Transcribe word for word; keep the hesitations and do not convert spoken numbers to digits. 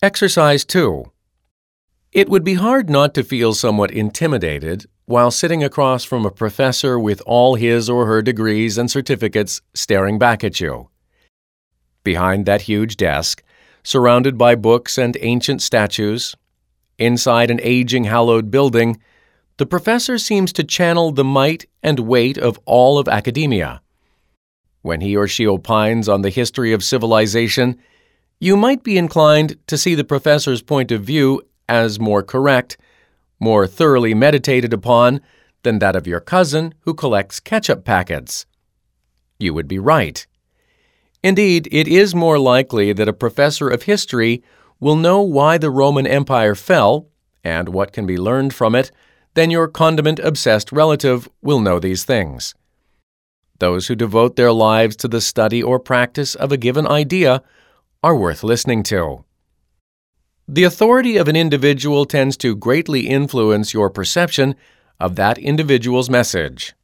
Exercise two. It would be hard not to feel somewhat intimidated while sitting across from a professor with all his or her degrees and certificates staring back at you. Behind that huge desk, surrounded by books and ancient statues, inside an aging hallowed building, the professor seems to channel the might and weight of all of academia. When he or she opines on the history of civilization, you might be inclined to see the professor's point of view as more correct, more thoroughly meditated upon than that of your cousin who collects ketchup packets. You would be right. Indeed, it is more likely that a professor of history will know why the Roman Empire fell and what can be learned from it than your condiment-obsessed relative will know these things. Those who devote their lives to the study or practice of a given idea are worth listening to. The authority of an individual tends to greatly influence your perception of that individual's message.